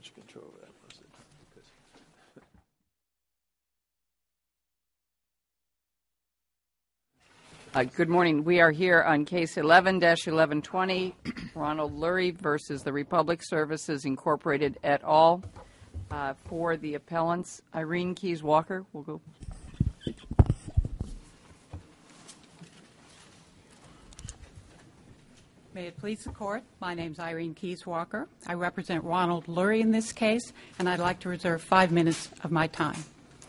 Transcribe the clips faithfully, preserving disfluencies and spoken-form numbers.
much control over that, was it? Uh, good morning. We are here on case eleven dash eleven twenty, Ronald Lurie versus the Republic Services Incorporated et al. Uh, for the appellants, Irene Keyes Walker will go. May it please the Court, my name is Irene Keyes Walker. I represent Ronald Lurie in this case, and I'd like to reserve five minutes of my time.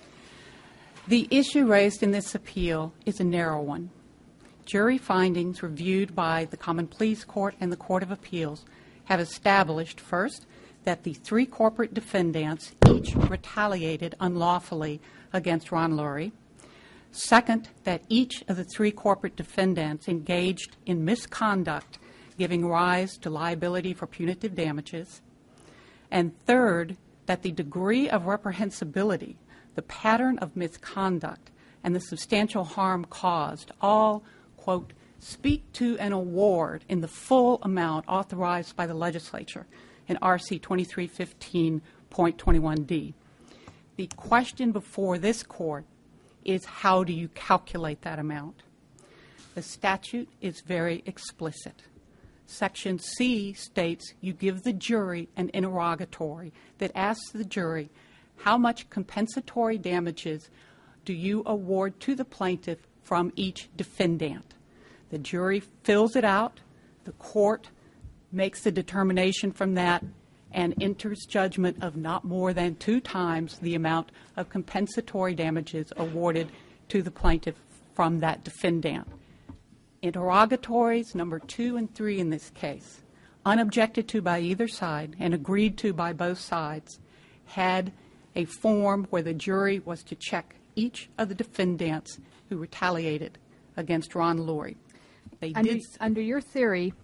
The issue raised in this appeal is a narrow one. Jury findings reviewed by the Common Pleas Court and the Court of Appeals have established, first, that the three corporate defendants each retaliated unlawfully against Ron Lurie. Second, that each of the three corporate defendants engaged in misconduct giving rise to liability for punitive damages. And third, that the degree of reprehensibility, the pattern of misconduct, and the substantial harm caused all, quote, speak to an award in the full amount authorized by the legislature in R C twenty-three fifteen point twenty-one D. The question before this Court is, how do you calculate that amount? The statute is very explicit. Section C states you give the jury an interrogatory that asks the jury, how much compensatory damages do you award to the plaintiff from each defendant? The jury fills it out, the court makes the determination from that, and enters judgment of not more than two times the amount of compensatory damages awarded to the plaintiff from that defendant. Interrogatories number two and three in this case, unobjected to by either side and agreed to by both sides, had a form where the jury was to check each of the defendants who retaliated against Ron Lurie. They under, did under your theory,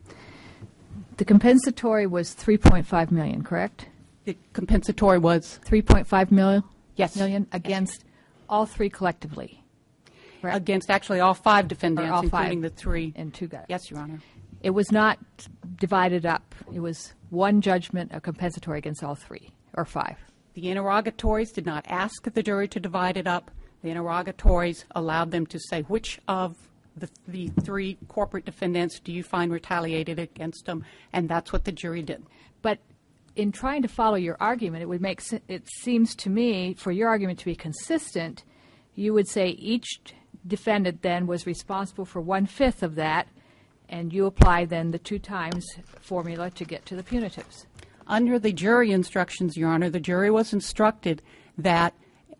the compensatory was three point five million dollars, correct? The compensatory was three point five million dollars yes. million against yes. all three collectively, correct? Against actually all five defendants, all including five the three. and two guys. Yes, Your Honor. It was not divided up. It was one judgment, a compensatory against all three, or five. The interrogatories did not ask the jury to divide it up. The interrogatories allowed them to say which of the, the three corporate defendants do you find retaliated against them, and that's what the jury did. But in trying to follow your argument, it would make it seems to me, for your argument to be consistent, you would say each defendant then was responsible for one-fifth of that, and you apply then the two times formula to get to the punitives. Under the jury instructions, Your Honor, the jury was instructed that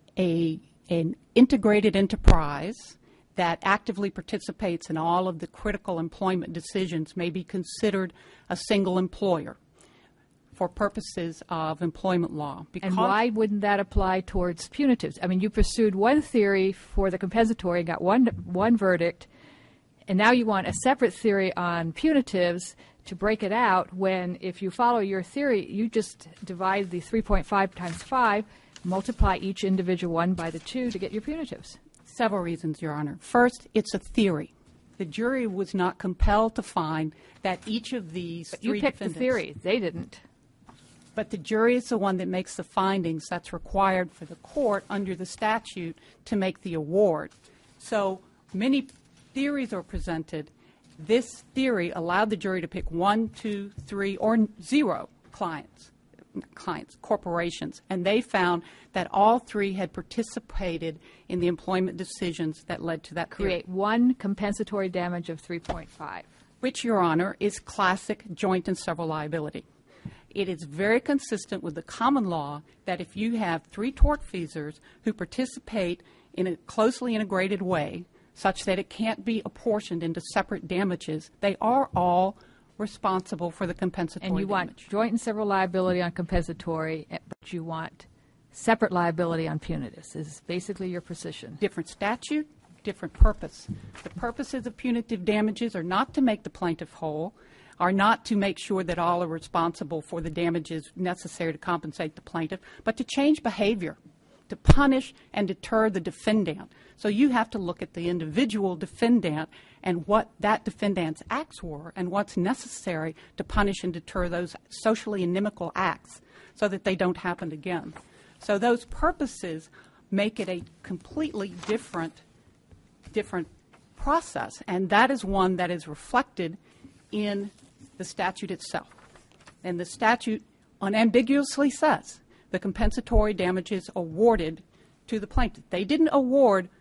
a an integrated enterprise that actively participates in all of the critical employment decisions may be considered a single employer for purposes of employment law. And why wouldn't that apply towards punitives? I mean, you pursued one theory for the compensatory, got one one verdict, and now you want a separate theory on punitives to break it out when, if you follow your theory, you just divide the three point five times five, multiply each individual one by the two to get your punitives. Several reasons, Your Honor. First, it's a theory. The jury was not compelled to find that each of these but three you picked defendants... the theory. They didn't. But the jury is the one that makes the findings that's required for the court under the statute to make the award. So many theories are presented. This theory allowed the jury to pick one, two, three, or zero clients, clients, corporations, and they found that all three had participated in the employment decisions that led to that Create theory. one compensatory damage of three point five. Which, Your Honor, is classic joint and several liability. It is very consistent with the common law that if you have three tortfeasors who participate in a closely integrated way, such that it can't be apportioned into separate damages, they are all responsible for the compensatory And you damage. want joint and several liability on compensatory, but you want separate liability on punitives. This is basically your position. Different statute, different purpose. The purposes of punitive damages are not to make the plaintiff whole, are not to make sure that all are responsible for the damages necessary to compensate the plaintiff, but to change behavior, to punish and deter the defendant. So you have to look at the individual defendant and what that defendant's acts were and what's necessary to punish and deter those socially inimical acts so that they don't happen again. So those purposes make it a completely different, different process, and that is one that is reflected in the statute itself. And the statute unambiguously says the compensatory damages awarded to the plaintiff. They didn't award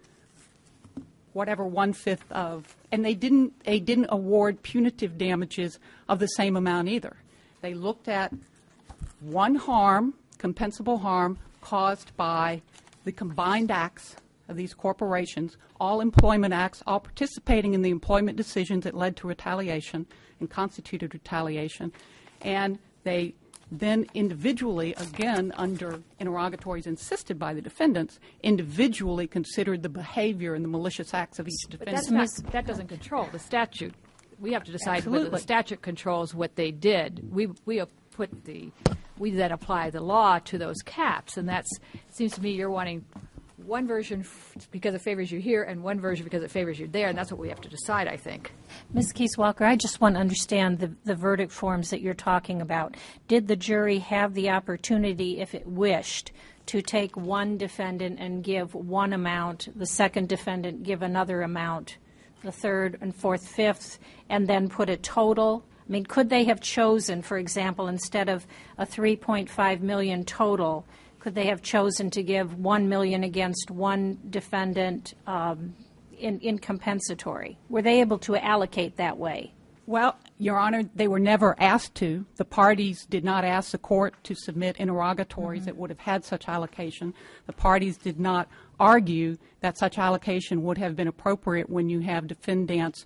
whatever one-fifth of, and they didn't, they didn't award punitive damages of the same amount either. They looked at one harm, compensable harm, caused by the combined acts of these corporations, all employment acts, all participating in the employment decisions that led to retaliation and constituted retaliation. And they then individually, again, under interrogatories insisted by the defendants, individually considered the behavior and the malicious acts of each But defendant. that's not, that doesn't control the statute. We have to decide whether the Absolutely. statute controls what they did. We we have put the we then apply the law to those caps, and that's it seems to me you're wanting one version f- because it favors you here and one version because it favors you there, and that's what we have to decide, I think. Miz Keys-Walker, I just want to understand the, the verdict forms that you're talking about. Did the jury have the opportunity, if it wished, to take one defendant and give one amount, the second defendant give another amount, the third and fourth, fifth, and then put a total? I mean, could they have chosen, for example, instead of a three point five million dollars total, could they have chosen to give one million dollars against one defendant um, in, in compensatory? Were they able to allocate that way? Well, Your Honor, they were never asked to. The parties did not ask the court to submit interrogatories that would have had such allocation. The parties did not argue that such allocation would have been appropriate when you have defendants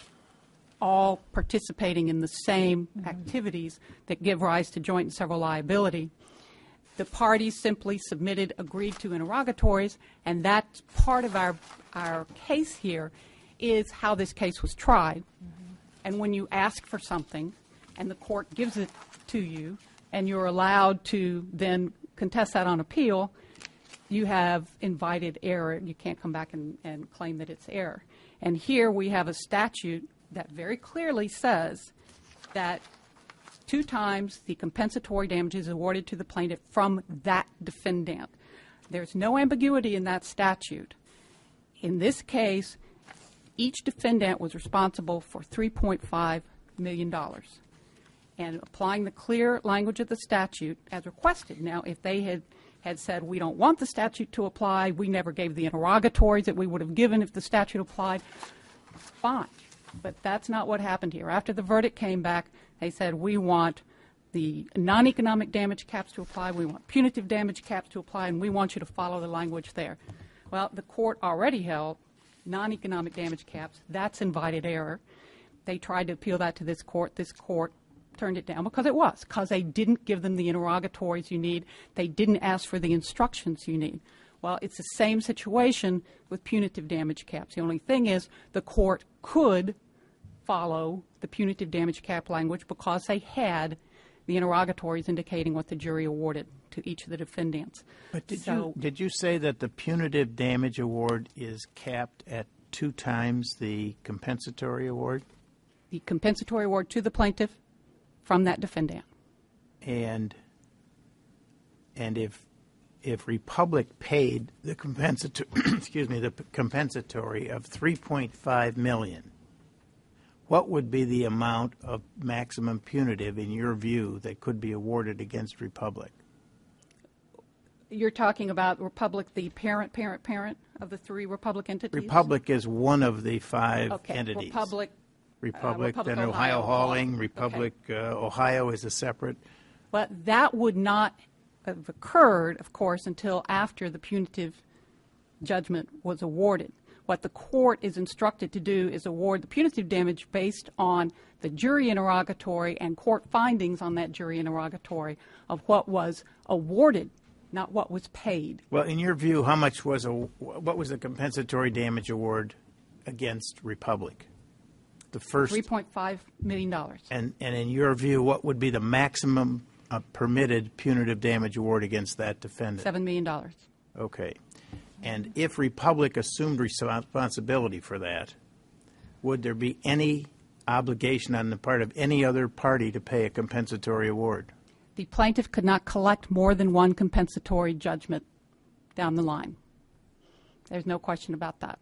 all participating in the same activities that give rise to joint and several liability. The parties simply submitted, agreed to interrogatories, and that's part of our, our case here is how this case was tried. Mm-hmm. And when you ask for something and the court gives it to you and you're allowed to then contest that on appeal, you have invited error. You can't come back and, and claim that it's error. And here we have a statute that very clearly says that two times the compensatory damages awarded to the plaintiff from that defendant. There's no ambiguity in that statute. In this case, each defendant was responsible for three point five million dollars. And applying the clear language of the statute as requested. Now, if they had, had said, we don't want the statute to apply, we never gave the interrogatories that we would have given if the statute applied, fine. But that's not what happened here. After the verdict came back, they said, we want the non-economic damage caps to apply, we want punitive damage caps to apply, and we want you to follow the language there. Well, the court already held non-economic damage caps. That's invited error. They tried to appeal that to this court. This court turned it down because it was, because they didn't give them the interrogatories you need. They didn't ask for the instructions you need. Well, it's the same situation with punitive damage caps. The only thing is the court could follow the punitive damage cap language because they had the interrogatories indicating what the jury awarded to each of the defendants. But did so, you did you say that the punitive damage award is capped at two times the compensatory award? The compensatory award to the plaintiff from that defendant. And and if if Republic paid the compensatory excuse me the compensatory of three point five million dollars, what would be the amount of maximum punitive in your view that could be awarded against Republic? You're talking about Republic, the parent, parent, parent of the three Republic entities? Republic is one of the five okay. entities. Republic, Republic, uh, Republic then Ohio, Ohio Hauling, okay. Republic uh, Ohio is a separate. But that would not have occurred, of course, until after the punitive judgment was awarded. What the court is instructed to do is award the punitive damage based on the jury interrogatory and court findings on that jury interrogatory of what was awarded, not what was paid. Well, in your view, how much was a what was the compensatory damage award against Republic? The first three point five million dollars. And and in your view, what would be the maximum uh, permitted punitive damage award against that defendant? seven million dollars. Okay. And if Republic assumed responsibility for that, would there be any obligation on the part of any other party to pay a compensatory award? The plaintiff could not collect more than one compensatory judgment down the line. There's no question about that.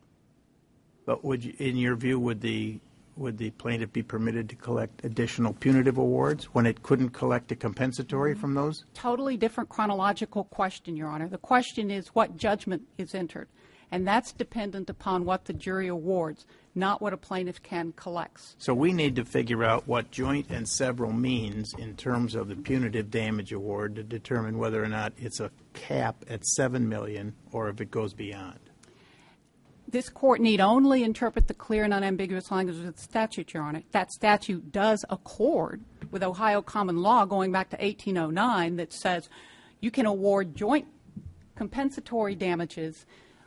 But would you, in your view, would the would the plaintiff be permitted to collect additional punitive awards when it couldn't collect a compensatory from those? Totally different chronological question, Your Honor. The question is what judgment is entered, and that's dependent upon what the jury awards, not what a plaintiff can collect. So we need to figure out what joint and several means in terms of the punitive damage award to determine whether or not it's a cap at seven million dollars or if it goes beyond. This court need only interpret the clear and unambiguous language of the statute, Your Honor. That statute does accord with Ohio common law going back to eighteen oh nine that says you can award joint compensatory damages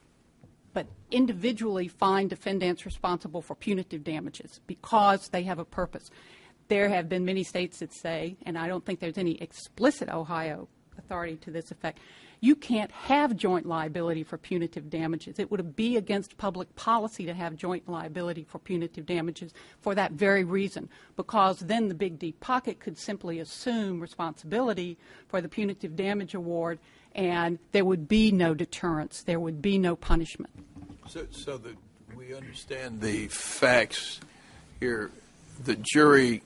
but individually find defendants responsible for punitive damages because they have a purpose. There have been many states that say, and I don't think there's any explicit Ohio authority to this effect, you can't have joint liability for punitive damages. It would be against public policy to have joint liability for punitive damages for that very reason, because then the big deep pocket could simply assume responsibility for the punitive damage award and there would be no deterrence, there would be no punishment. So, so that we understand the facts here, the jury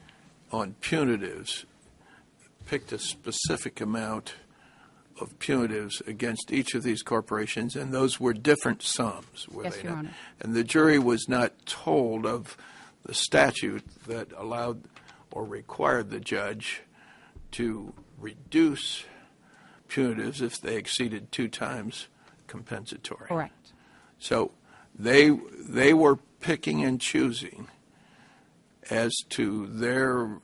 on punitives picked a specific amount of punitives against each of these corporations, and those were different sums, were Yes, they Your not? Honor. And the jury was not told of the statute that allowed or required the judge to reduce punitives if they exceeded two times compensatory. Correct. So they they were picking and choosing as to their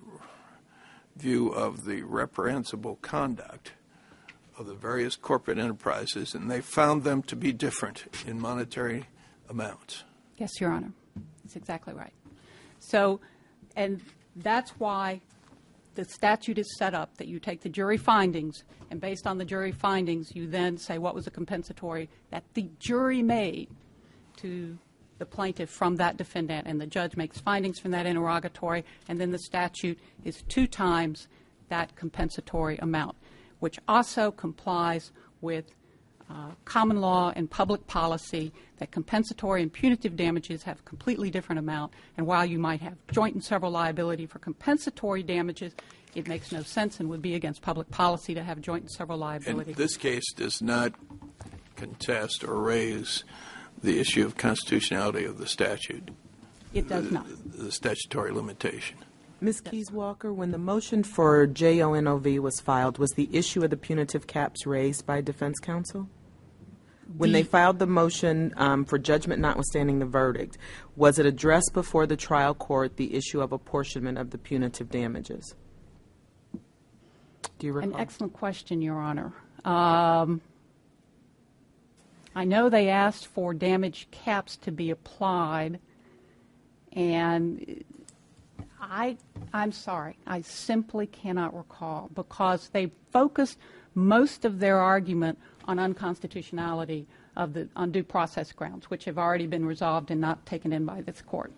view of the reprehensible conduct of the various corporate enterprises, and they found them to be different in monetary amounts. Yes, Your Honor. That's exactly right. So, and that's why the statute is set up that you take the jury findings, and based on the jury findings, you then say what was the compensatory that the jury made to the plaintiff from that defendant, and the judge makes findings from that interrogatory, and then the statute is two times that compensatory amount, which also complies with uh, common law and public policy that compensatory and punitive damages have a completely different amount. And while you might have joint and several liability for compensatory damages, it makes no sense and would be against public policy to have joint and several liability. And this case does not contest or raise the issue of constitutionality of the statute. It does not. The, the statutory limitation. Miz Keys Walker, when the motion for J O N O V was filed, was the issue of the punitive caps raised by defense counsel? When The- they filed the motion um, for judgment notwithstanding the verdict, was it addressed before the trial court the issue of apportionment of the punitive damages? Do you recall? An excellent question, Your Honor. Um, I know they asked for damage caps to be applied, and I, I'm sorry, I simply cannot recall because they focused most of their argument on unconstitutionality of the on due process grounds, which have already been resolved and not taken in by this court.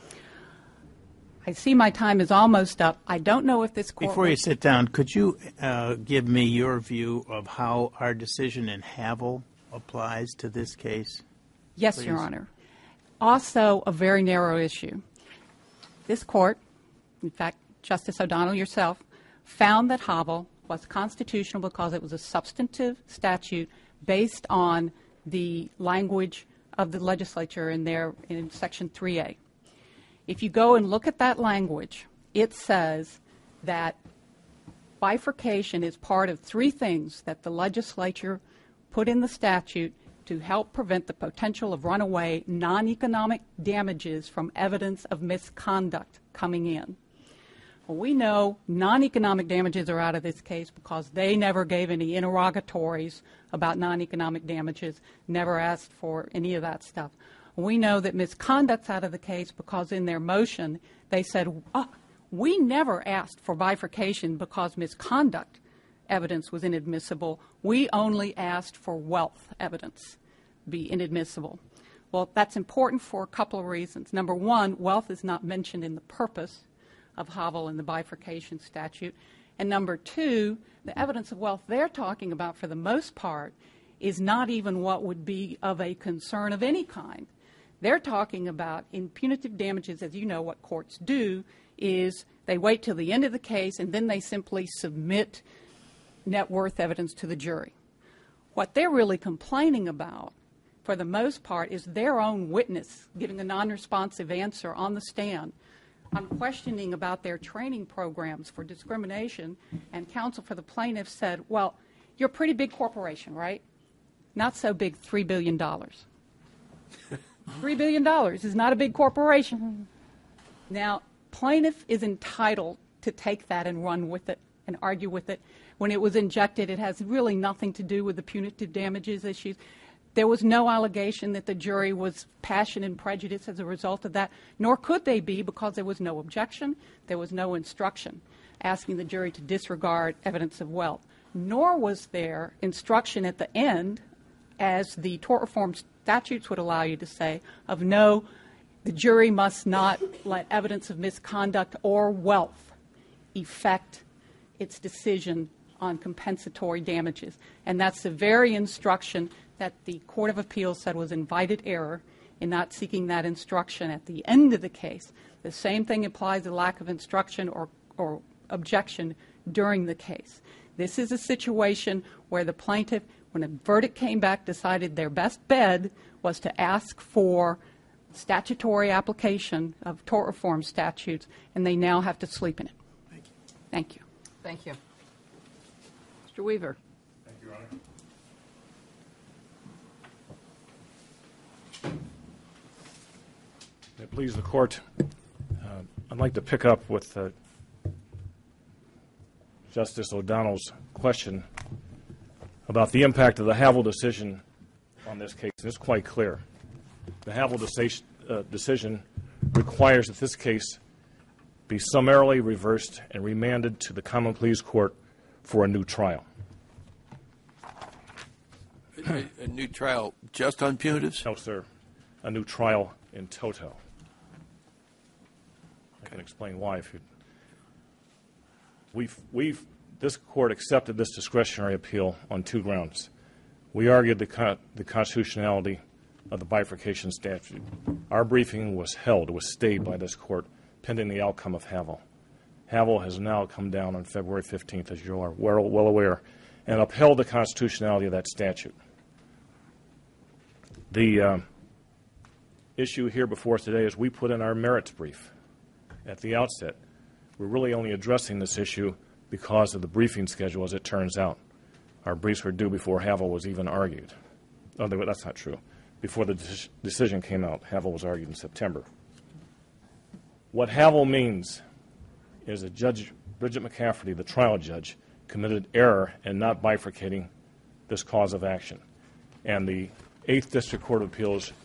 I see my time is almost up. I don't know if this court... Before you sit down, could you uh, give me your view of how our decision in Havel applies to this case? Yes, Please. Your Honor. Also a very narrow issue. This court, in fact, Justice O'Donnell yourself, found that Havel was constitutional because it was a substantive statute based on the language of the legislature in there in Section three A. If you go and look at that language, it says that bifurcation is part of three things that the legislature put in the statute to help prevent the potential of runaway non-economic damages from evidence of misconduct coming in. Well, we know non-economic damages are out of this case because they never gave any interrogatories about non-economic damages, never asked for any of that stuff. We know that misconduct's out of the case because in their motion they said, oh, we never asked for bifurcation because misconduct evidence was inadmissible. We only asked for wealth evidence be inadmissible. Well, that's important for a couple of reasons. Number one, wealth is not mentioned in the purpose of Havel and the bifurcation statute. And number two, the evidence of wealth they're talking about for the most part is not even what would be of a concern of any kind. They're talking about in punitive damages, as you know what courts do, is they wait till the end of the case and then they simply submit net worth evidence to the jury. What they're really complaining about, for the most part, is their own witness giving a non-responsive answer on the stand on questioning about their training programs for discrimination, and counsel for the plaintiff said, well, you're a pretty big corporation, right? Not so big, three billion dollars. three billion dollars is not a big corporation. Now, plaintiff is entitled to take that and run with it and argue with it. When it was injected, it has really nothing to do with the punitive damages issues. There was no allegation that the jury was passionate and prejudiced as a result of that, nor could they be because there was no objection, there was no instruction asking the jury to disregard evidence of wealth, nor was there instruction at the end, as the tort reform statutes would allow you to say, of no, the jury must not let evidence of misconduct or wealth affect its decision on compensatory damages. And that's the very instruction that the Court of Appeals said was invited error in not seeking that instruction at the end of the case. The same thing applies to lack of instruction or, or objection during the case. This is a situation where the plaintiff, when a verdict came back, decided their best bet was to ask for statutory application of tort reform statutes, and they now have to sleep in it. Thank you. Thank you. Thank you. Mister Weaver. Thank you, Your Honor. May it please the Court, uh, I'd like to pick up with uh, Justice O'Donnell's question about the impact of the Havel decision on this case. It's quite clear. The Havel decision, uh, decision requires that this case be summarily reversed and remanded to the Common Pleas Court for a new trial. A, a new trial just on punitives? No, sir. A new trial in toto. I can explain why. If you, we've, we've, this court accepted this discretionary appeal on two grounds. We argued the, con- the constitutionality of the bifurcation statute. Our briefing was held, was stayed by this court pending the outcome of Havel. Havel has now come down on February fifteenth, as you are well, well aware, and upheld the constitutionality of that statute. The uh, issue here before us today is we put in our merits brief at the outset. We're really only addressing this issue because of the briefing schedule, as it turns out. Our briefs were due before Havel was even argued. Oh, that's not true. Before the de- decision came out, Havel was argued in September. What Havel means is that Judge Bridget McCafferty, the trial judge, committed error in not bifurcating this cause of action. And the Eighth District Court of Appeals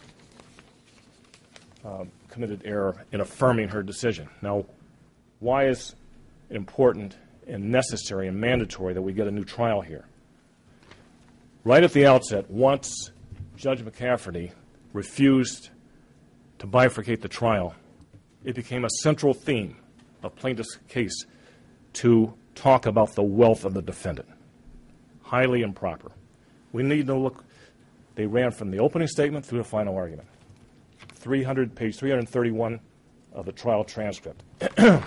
uh, committed error in affirming her decision. Now, why is it important and necessary and mandatory that we get a new trial here? Right at the outset, once Judge McCafferty refused to bifurcate the trial, it became a central theme of plaintiff's case to talk about the wealth of the defendant. Highly improper. We need to look. They ran from the opening statement through the final argument. three hundred, page three hundred thirty-one of the trial transcript. The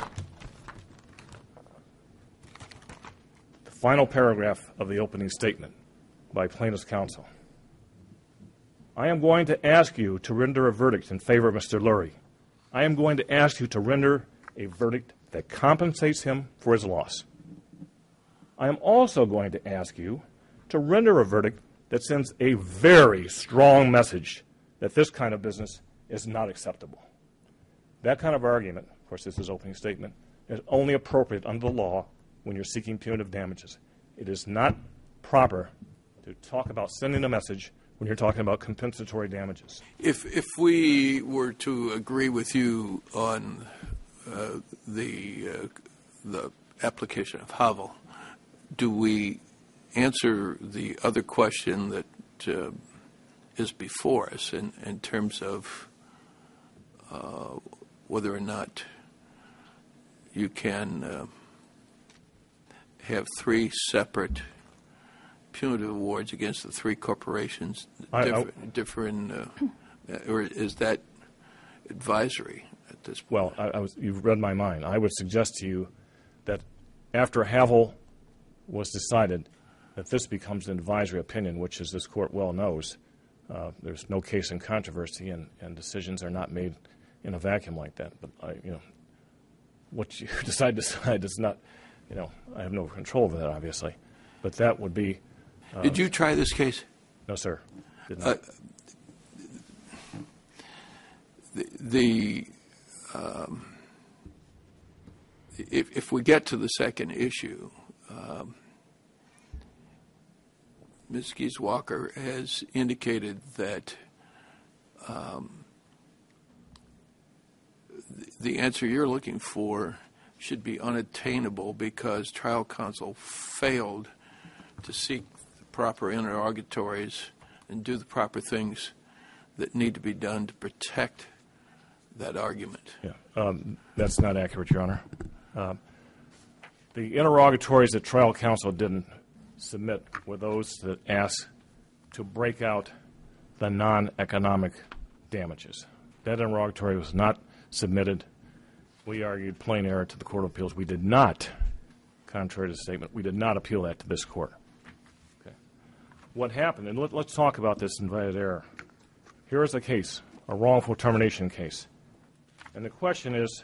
final paragraph of the opening statement by plaintiff's counsel. I am going to ask you to render a verdict in favor of Mister Lurie. I am going to ask you to render a verdict that compensates him for his loss. I am also going to ask you to render a verdict that sends a very strong message that this kind of business is not acceptable. That kind of argument, of course this is opening statement, is only appropriate under the law when you're seeking punitive damages. It is not proper to talk about sending a message when you're talking about compensatory damages. If if we were to agree with you on uh, the uh, the application of Havel, do we answer the other question that uh, is before us in, in terms of uh, whether or not you can uh, have three separate punitive awards against the three corporations, I- differ, I- different, uh, or is that advisory at this point? Well, I, I was, you've read my mind. I would suggest to you that after Havel was decided, that this becomes an advisory opinion, which, as this court well knows, uh, there's no case in controversy, and, and decisions are not made in a vacuum like that. But I, you know, what you decide to decide is not, you know, I have no control over that, obviously. But that would be. Uh, Did you try this case? No, sir. Did not. Uh, the, the um, if, if we get to the second issue, um, Miz Keys Walker has indicated that um, the answer you're looking for should be unattainable because trial counsel failed to seek the proper interrogatories and do the proper things that need to be done to protect that argument. Yeah, um, that's not accurate, Your Honor. Um, the interrogatories that trial counsel didn't submit were those that asked to break out the non-economic damages. That interrogatory was not submitted. We argued plain error to the Court of Appeals. We did not, contrary to the statement, we did not appeal that to this court. Okay. What happened, and let, let's talk about this invited error. Here is a case, a wrongful termination case. And the question is,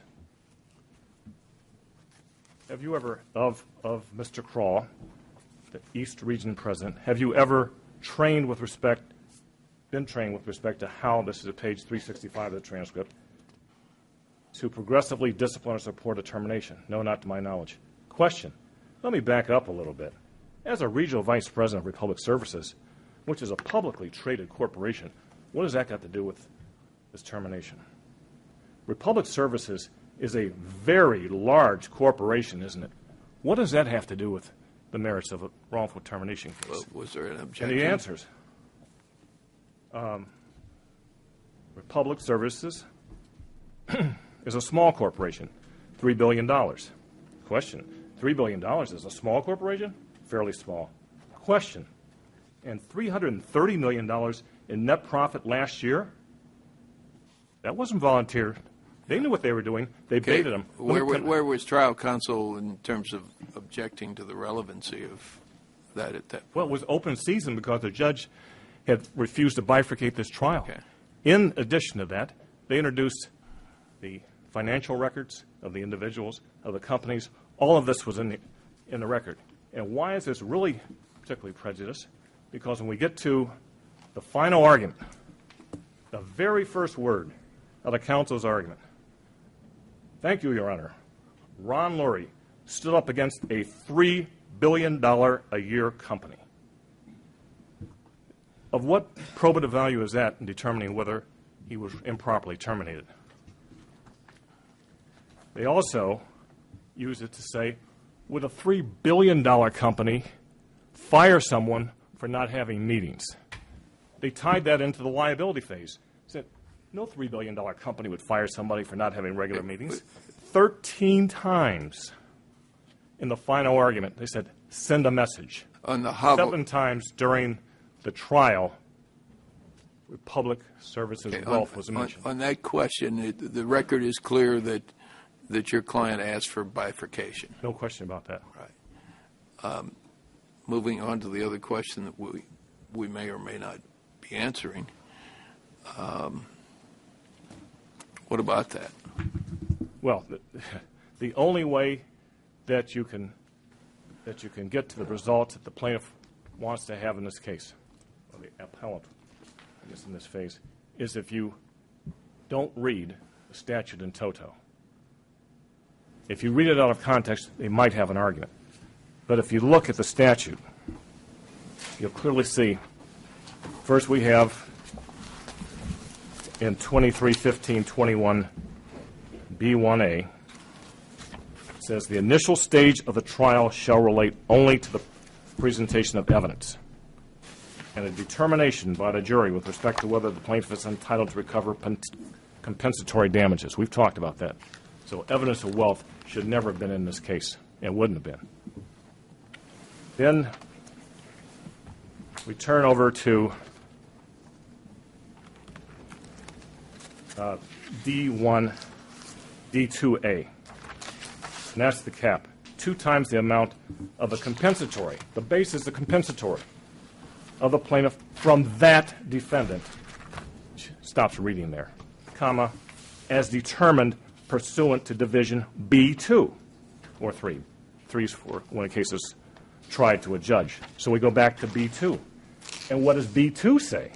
have you ever, of, of Mister Craw, the East Region President, have you ever trained with respect, been trained with respect to how, this is at page three sixty-five of the transcript, to progressively discipline or support a termination? No, not to my knowledge. Question, let me back up a little bit. As a Regional Vice President of Republic Services, which is a publicly traded corporation, what does that got to do with this termination? Republic Services is a very large corporation, isn't it? What does that have to do with the merits of a wrongful termination case? Well, was there an objection? And the answers. Um, Republic Services is a small corporation, three billion dollars. Question, three billion dollars is a small corporation? Fairly small. Question, and three hundred thirty million dollars in net profit last year? That wasn't volunteer. They knew what they were doing. They Okay. baited them. Where, where, where was trial counsel in terms of objecting to the relevancy of that at that point? Well, it was open season because the judge had refused to bifurcate this trial. Okay. In addition to that, they introduced the financial records of the individuals, of the companies. All of this was in the, in the record. And why is this really particularly prejudiced? Because when we get to the final argument, the very first word of the counsel's argument, thank you, Your Honor, Ron Lurie stood up against a three billion dollars a year company. Of what probative value is that in determining whether he was improperly terminated? They also use it to say, would a three billion dollars company fire someone for not having meetings? They tied that into the liability phase. Said, no three billion dollars company would fire somebody for not having regular meetings. Thirteen times in the final argument, they said, send a message. On the Havel, Seven times during the trial, Republic Services okay, wealth on, was on, mentioned. on that question, it, the record is clear that that your client asked for bifurcation. No question about that. Right. Um, moving on to the other question that we we may or may not be answering. Um, what about that? Well, the, the only way that you can that you can get to the results that the plaintiff wants to have in this case, or the appellant, I guess in this phase, is if you don't read the statute in toto. If you read it out of context, they might have an argument. But if you look at the statute, you'll clearly see, first we have in twenty-three fifteen twenty-one B one A, says the initial stage of the trial shall relate only to the presentation of evidence and a determination by the jury with respect to whether the plaintiff is entitled to recover pen- compensatory damages. We've talked about that. So evidence of wealth should never have been in this case, and wouldn't have been. Then we turn over to uh, D one, D two A, and that's the cap. Two times the amount of the compensatory. The base is the compensatory of the plaintiff from that defendant. Stops reading there. Comma, as determined pursuant to Division B two, or three. Three's for when a case is tried to a judge. So we go back to B two. And what does B two say?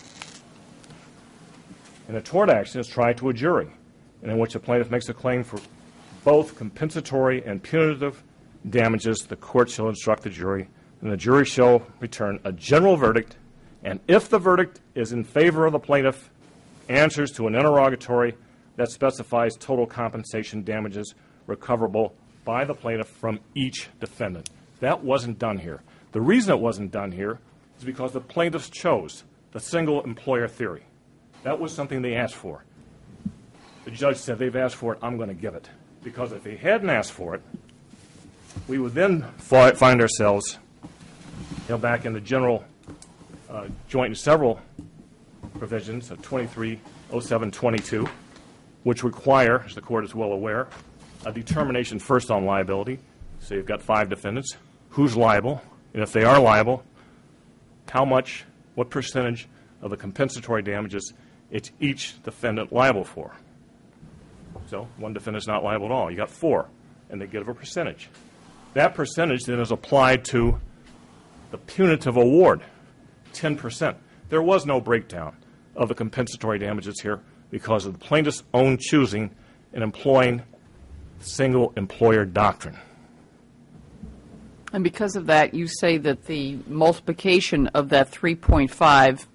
In a tort action is tried to a jury, and in which a plaintiff makes a claim for both compensatory and punitive damages, the court shall instruct the jury, and the jury shall return a general verdict, and if the verdict is in favor of the plaintiff, answers to an interrogatory that specifies total compensation damages recoverable by the plaintiff from each defendant. That wasn't done here. The reason it wasn't done here is because the plaintiffs chose the single employer theory. That was something they asked for. The judge said, they've asked for it, I'm going to give it. Because if they hadn't asked for it, we would then find ourselves you know, back in the general uh, joint and several provisions of twenty-three oh seven twenty-two, which require, as the court is well aware, a determination first on liability. So you've got five defendants. Who's liable? And if they are liable, how much, what percentage of the compensatory damages it's each defendant liable for? So one defendant's not liable at all. You got four, and they give a percentage. That percentage then is applied to the punitive award, ten percent. There was no breakdown of the compensatory damages here because of the plaintiff's own choosing in employing the single employer doctrine. And because of that, you say that the multiplication of that three point five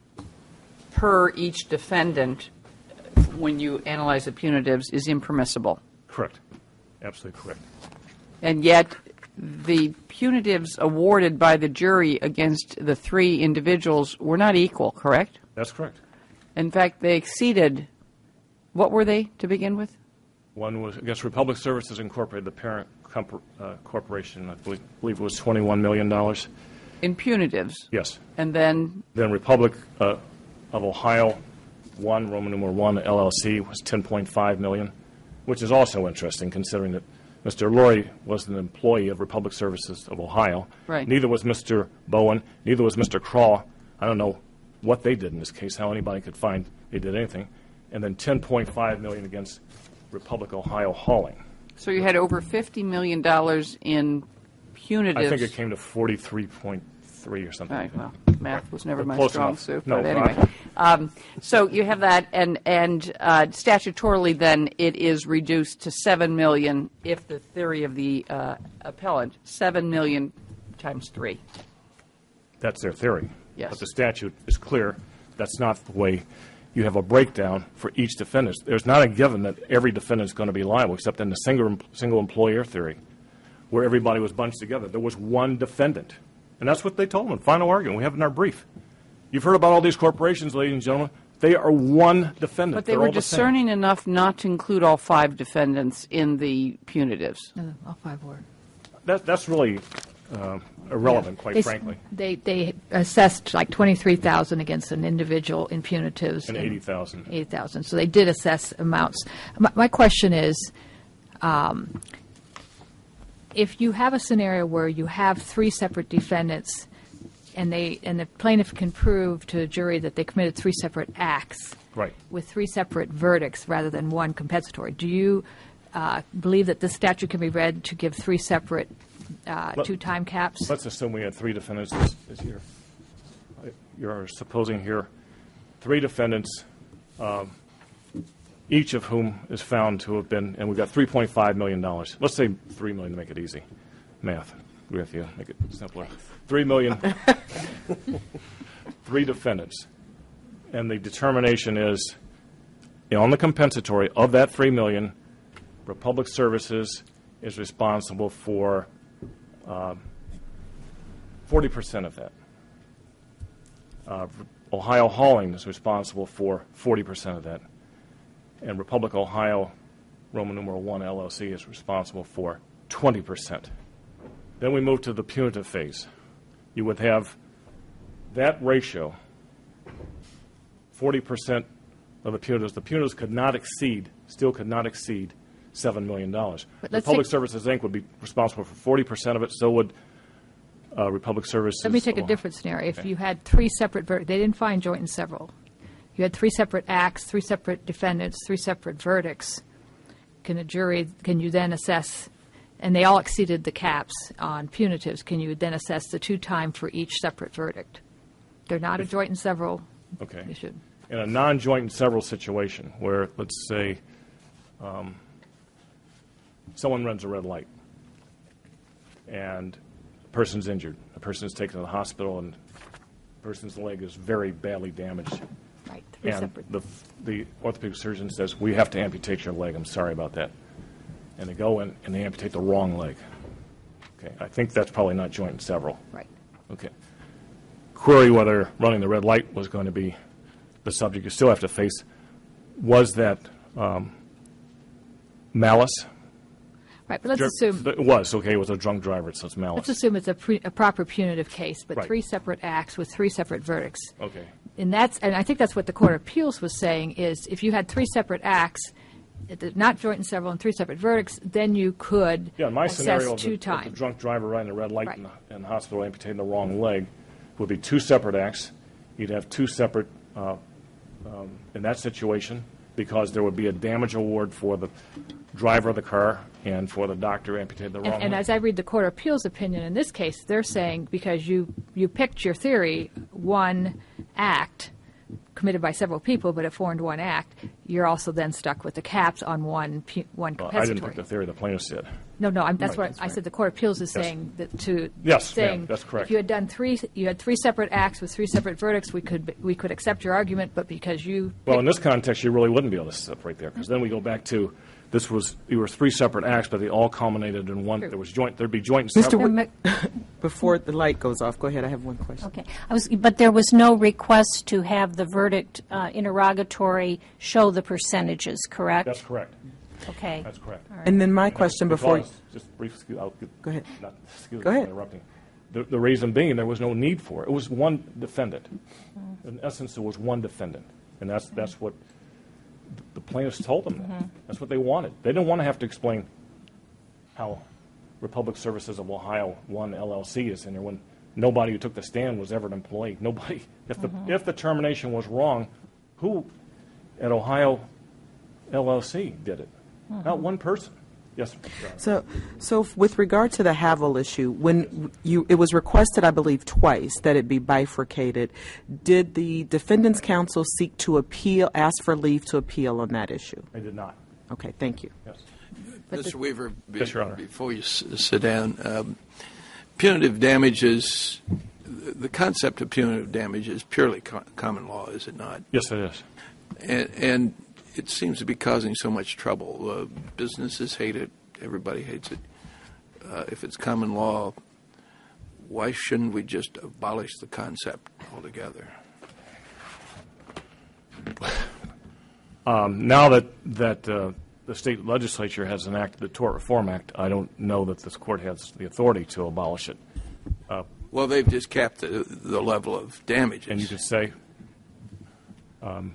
per each defendant when you analyze the punitives is impermissible. Correct. Absolutely correct. And yet, the punitives awarded by the jury against the three individuals were not equal, correct? That's correct. In fact, they exceeded, what were they to begin with? One was against Republic Services Incorporated, the parent comp- uh, corporation. I believe, believe it was twenty-one million dollars. In punitives? Yes. And then? Then Republic uh, of Ohio, one, Roman numeral one, L L C, was ten point five million dollars, which is also interesting considering that Mister Lurie was an employee of Republic Services of Ohio. Right. Neither was Mister Bowen. Neither was Mister Craw. I don't know what they did in this case, how anybody could find they did anything. And then ten point five million dollars against Republic Ohio Hauling. So you had over fifty million dollars in punitives. I think it came to forty-three point three or something. Right, well, math was never my Close strong enough. suit, No, but anyway. Um, so you have that, and, and uh, statutorily then it is reduced to seven million dollars if the theory of the uh, appellant, seven million dollars times three. That's their theory. Yes. But the statute is clear. That's not the way you have a breakdown for each defendant. There's not a given that every defendant is going to be liable, except in the single, single employer theory, where everybody was bunched together. There was one defendant. And that's what they told them in final argument. We have it in our brief. You've heard about all these corporations, ladies and gentlemen. They are one defendant. But they They're were all the same. discerning enough not to include all five defendants in the punitives. No, all five were. That, that's really uh, irrelevant, quite They s- frankly. They, they assessed like twenty-three thousand against an individual in punitives. And eighty thousand. eighty thousand. So they did assess amounts. My, my question is, um, if you have a scenario where you have three separate defendants and they and the plaintiff can prove to a jury that they committed three separate acts Right. with three separate verdicts rather than one compensatory, do you uh, believe that this statute can be read to give three separate uh, Let- two-time caps? Let's assume we had three defendants this, this year. You're supposing here three defendants, um, each of whom is found to have been, and we've got three point five million dollars. Let's say three million dollars to make it easy. Math. Agree with you. Make it simpler. three million dollars. Three defendants. And the determination is, you know, on the compensatory of that three million dollars, Republic Services is responsible for uh, forty percent of that. Uh, Ohio Hauling is responsible for forty percent of that. And Republic Ohio, Roman numeral one L L C, is responsible for twenty percent. Then we move to the punitive phase. You would have that ratio, forty percent of the punitives. The punitives could not exceed, still could not exceed seven million dollars. let's Republic take- Services, Incorporated would be responsible for forty percent of it, so would uh, Republic Services. Let me take a different scenario. If you had three separate verdicts, they didn't find joint and several. You had three separate acts, three separate defendants, three separate verdicts. Can a jury, can you then assess, and they all exceeded the caps on punitives, can you then assess the two time for each separate verdict? They're not a joint and several. Okay. You should. In a non-joint and several situation where, let's say, um, someone runs a red light and a person's injured, a person is taken to the hospital and the person's leg is very badly damaged. Right, three And separate. the, the orthopedic surgeon says, we have to amputate your leg, I'm sorry about that. And they go in and they amputate the wrong leg. Okay, I think that's probably not joint and several. Right. Okay. Query whether running the red light was going to be the subject you still have to face. Was that um, malice? Right, but let's Dr- assume, It was, okay, it was a drunk driver, so it's malice. let's assume it's a, pre, a proper punitive case, but Right. three separate acts with three separate verdicts. Okay. And that's, and I think that's what the Court of Appeals was saying, is if you had three separate acts, it- not joint and several, and three separate verdicts, then you could Yeah, in my assess scenario, two the, the time. drunk driver riding a red light Right. in, the, in the hospital amputating the wrong leg would be two separate acts. You'd have two separate, uh, um, in that situation, because there would be a damage award for the driver of the car and for the doctor amputated the wrong And, and leg. as I read the Court of Appeals opinion in this case, they're saying because you, you picked your theory, one act committed by several people, but it formed one act, you're also then stuck with the caps on one pu- one Well, I compensatory. didn't pick the theory, the plaintiff said. No, no, I'm, that's Right, what that's I right. said. The Court of Appeals is Yes. saying that to Yes, ma'am, saying that's correct. if you had done three, you had three separate acts with three separate verdicts, we could we could accept your argument, but because you Well, in this context, you really wouldn't be able to separate there, because then we go back to, this was, there were three separate acts, but they all culminated in one, there was joint, there'd be joint and Mister several. Wi- Before the light goes off, go ahead, I have one question. Okay. I was, but there was no request to have the verdict uh, interrogatory show the percentages, correct? That's correct, Okay. that's correct. And then my question before, Because- Just brief, excuse, I'll, Go ahead. Not, excuse Go me for ahead. interrupting. The, the reason being, there was no need for it. It was one defendant. In essence, there was one defendant, and that's that's what the plaintiffs told them. That. That's what they wanted. They didn't want to have to explain how Republic Services of Ohio One L L C is in there when nobody who took the stand was ever an employee. Nobody. If the if the termination was wrong, who at Ohio L L C did it? Not one person. Yes, Your Honor. so, so with regard to the Havel issue, when you, it was requested, I believe, twice that it be bifurcated, did the defendant's counsel seek to appeal, ask for leave to appeal on that issue? I did not. Okay, thank you. Yes. Mister Weaver, be- Yes, Your Honor. before you s- sit down, um, punitive damages, the concept of punitive damage is purely co- common law, is it not? Yes, it is. And, and it seems to be causing so much trouble. Uh, businesses hate it. Everybody hates it. Uh, if it's common law, why shouldn't we just abolish the concept altogether? Um, now that that uh, the state legislature has enacted the Tort Reform Act, I don't know that this court has the authority to abolish it. Well, they've just capped the, the level of damages. And you could say um,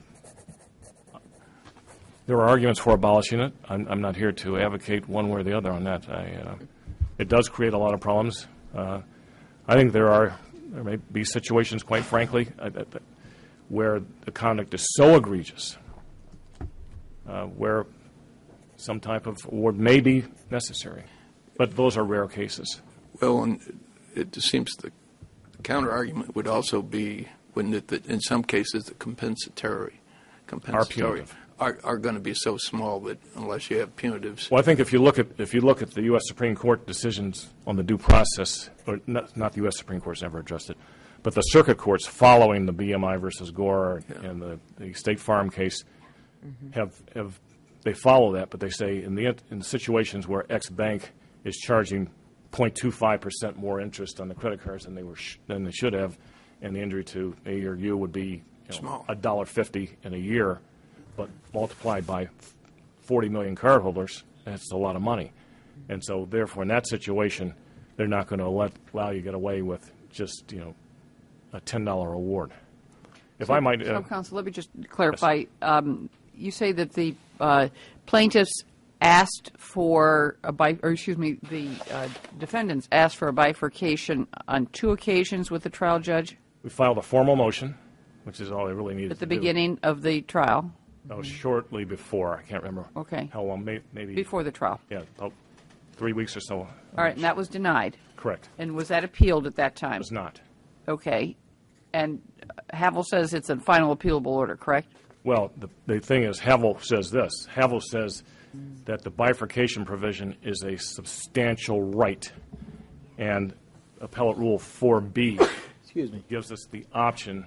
there are arguments for abolishing it. I'm, I'm not here to advocate one way or the other on that. I, uh, it does create a lot of problems. Uh, I think there are there may be situations, quite frankly, uh, that, that where the conduct is so egregious, uh, where some type of award may be necessary. But those are rare cases. Well, and it seems the counter-argument would also be, wouldn't it, that in some cases the compensatory, compensatory punitive. are, are going to be so small that unless you have punitives, Well, I think if you look at if you look at the U S Supreme Court decisions on the due process, or not, not the U S Supreme Court's never addressed it, but the circuit courts following the B M I versus Gore Yeah. and the, the State Farm case have have they follow that, but they say in the in situations where X bank is charging zero point two five percent more interest on the credit cards than they were sh- than they should have, and the injury to A or U would be you know, a dollar fifty in a year, but multiplied by forty million cardholders, that's a lot of money. And so, therefore, in that situation, they're not going to let allow you to get away with just you know a ten dollar award. If so, I might, so, uh, counsel, let me just clarify. Yes. Um, you say that the uh, plaintiffs asked for a bi- or excuse me, the uh, defendants asked for a bifurcation on two occasions with the trial judge. We filed a formal motion, which is all they really needed at the to beginning do. of the trial. No, shortly before. I can't remember. Okay. How long? May, maybe before the trial. Yeah, about three weeks or so. All right, and that was denied. Correct. And was that appealed at that time? It was not. Okay. And Havel says it's a final appealable order, correct? Well, the, the thing is, Havel says this. Havel says that the bifurcation provision is a substantial right, and Appellate Rule four B Excuse me. gives us the option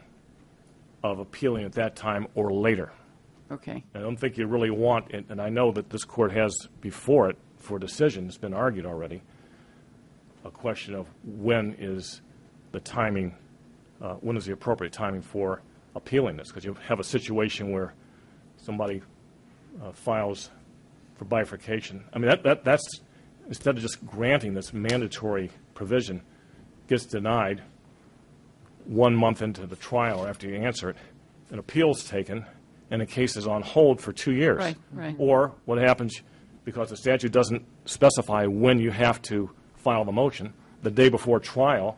of appealing at that time or later. Okay. I don't think you really want, and, and I know that this court has before it for decision, it's been argued already, a question of when is the timing, uh, when is the appropriate timing for appealing this, because you have a situation where somebody uh, files for bifurcation. I mean, that, that that's, instead of just granting this mandatory provision, gets denied one month into the trial or after you answer it, an appeal's taken, and the case is on hold for two years. Right, right. Or what happens, because the statute doesn't specify when you have to file the motion, the day before trial,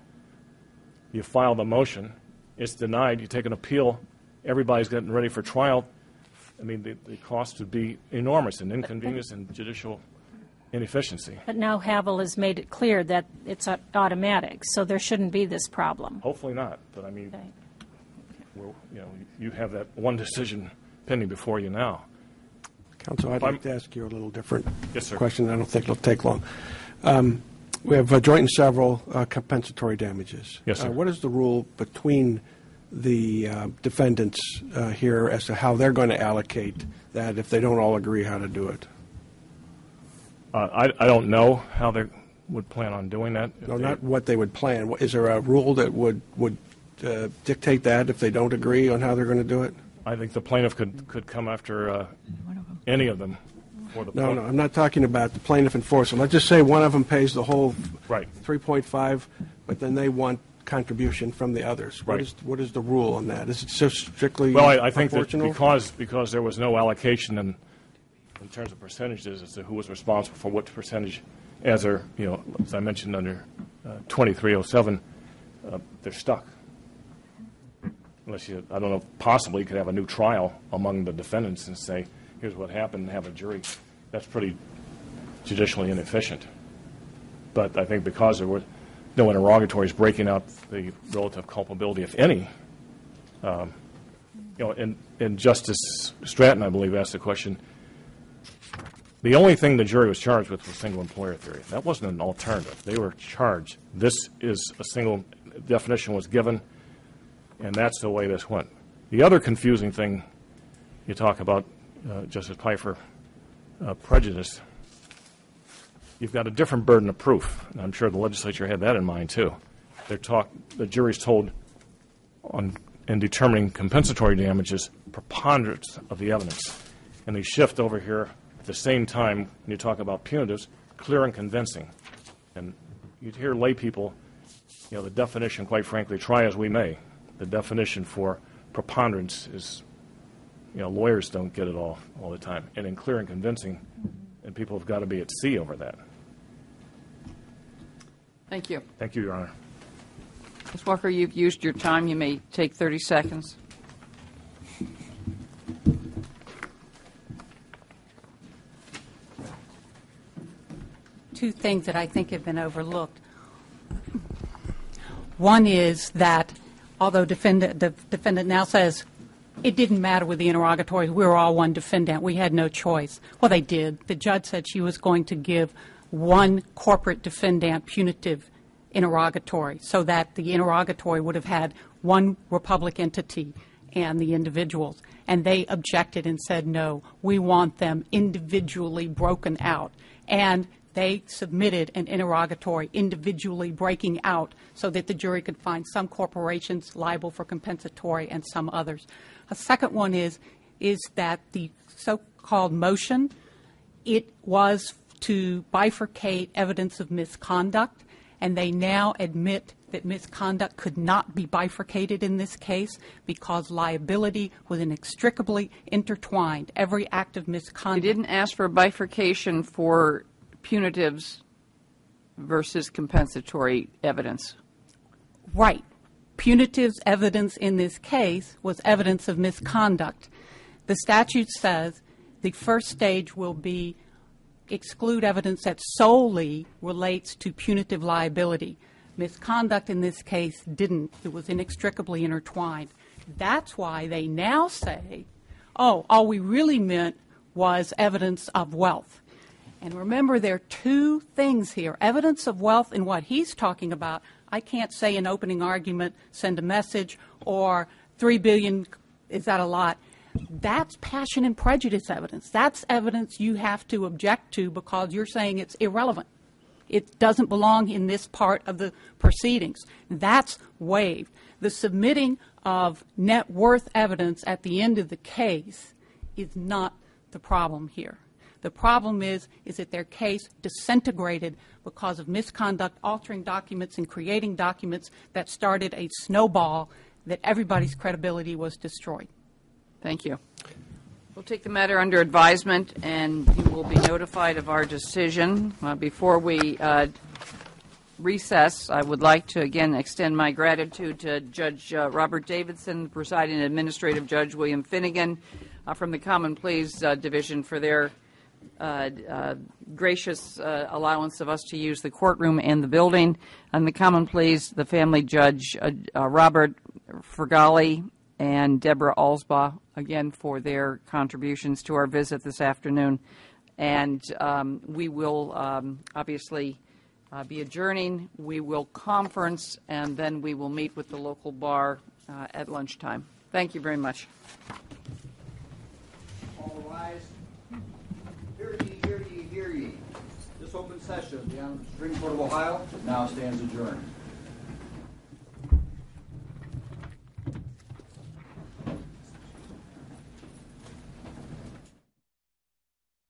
you file the motion, it's denied, you take an appeal, everybody's getting ready for trial. I mean, the, the cost would be enormous and inconvenience and judicial inefficiency. But now Havel has made it clear that it's a- automatic, so there shouldn't be this problem. Hopefully not, but I mean, Okay. we're, you know, you have that one decision pending before you now. Counsel, I'd I'm- like to ask you a little different Yes, sir. question. I don't think it'll take long. Um, we have uh, joint and several uh, compensatory damages. Yes, sir. Uh, what is the rule between the uh, defendants uh, here as to how they're going to allocate that if they don't all agree how to do it? Uh, I, I don't know how they would plan on doing that. If No, they- not what they would plan. Is there a rule that would, would uh, dictate that if they don't agree on how they're going to do it? I think the plaintiff could, could come after uh, any of them for the No, point. no, I'm not talking about the plaintiff enforcer. Let's just say one of them pays the whole Right. three point five, but then they want contribution from the others. What Right. is, what is the rule on that? Is it just strictly Well, I, I think that proportional? because because there was no allocation in in terms of percentages as to who was responsible for what percentage, as are you know as I mentioned under uh, twenty-three oh seven, uh, they're stuck. Unless you, I don't know, possibly you could have a new trial among the defendants and say, here's what happened, and have a jury. That's pretty judicially inefficient. But I think because there were no interrogatories breaking out the relative culpability, if any, um, you know, and, and Justice Stratton, I believe, asked the question, the only thing the jury was charged with was single employer theory. That wasn't an alternative. They were charged. This is a single definition was given, and that's the way this went. The other confusing thing you talk about, uh, Justice Pfeiffer, uh, prejudice, you've got a different burden of proof, and I'm sure the legislature had that in mind too. They're talk, the jury's told on in determining compensatory damages, preponderance of the evidence, and they shift over here at the same time when you talk about punitives, clear and convincing. And you'd hear lay people, you know, the definition, quite frankly, try as we may, the definition for preponderance is, you know, lawyers don't get it all all the time. And in clear and convincing, and people have got to be at sea over that. Thank you. Thank you, Your Honor. Miz Walker, you've used your time. You may take thirty seconds. Two things that I think have been overlooked. One is that although defendant, the defendant now says it didn't matter with the interrogatories, we were all one defendant, we had no choice. Well, they did. The judge said she was going to give one corporate defendant punitive interrogatory so that the interrogatory would have had one Republic entity and the individuals. And they objected and said, no, we want them individually broken out. And they submitted an interrogatory individually breaking out so that the jury could find some corporations liable for compensatory and some others. A second one is, is that the so-called motion, it was to bifurcate evidence of misconduct, and they now admit that misconduct could not be bifurcated in this case because liability was inextricably intertwined. Every act of misconduct. You didn't ask for a bifurcation for punitives versus compensatory evidence. Right. Punitive evidence in this case was evidence of misconduct. The statute says the first stage will be exclude evidence that solely relates to punitive liability. Misconduct in this case didn't. It was inextricably intertwined. That's why they now say, oh, all we really meant was evidence of wealth. And remember, there are two things here. Evidence of wealth in what he's talking about. I can't say in opening argument, send a message, or three billion, is that a lot? That's passion and prejudice evidence. That's evidence you have to object to because you're saying it's irrelevant. It doesn't belong in this part of the proceedings. That's waived. The submitting of net worth evidence at the end of the case is not the problem here. The problem is, is that their case disintegrated because of misconduct, altering documents and creating documents that started a snowball that everybody's credibility was destroyed. Thank you. We'll take the matter under advisement, and you will be notified of our decision. Uh, before we uh, recess, I would like to again extend my gratitude to Judge uh, Robert Davidson, presiding administrative judge William Finnegan uh, from the Common Pleas uh, Division for their uh, uh, gracious uh, allowance of us to use the courtroom and the building. And the Common Pleas, the family judge uh, uh, Robert Fergali and Deborah Alsbaugh, again, for their contributions to our visit this afternoon. And um, we will um, obviously uh, be adjourning. We will conference, and then we will meet with the local bar uh, at lunchtime. Thank you very much. All rise. Hear ye, hear ye, hear ye. This open session of the Honorable Supreme Court of Ohio now stands adjourned.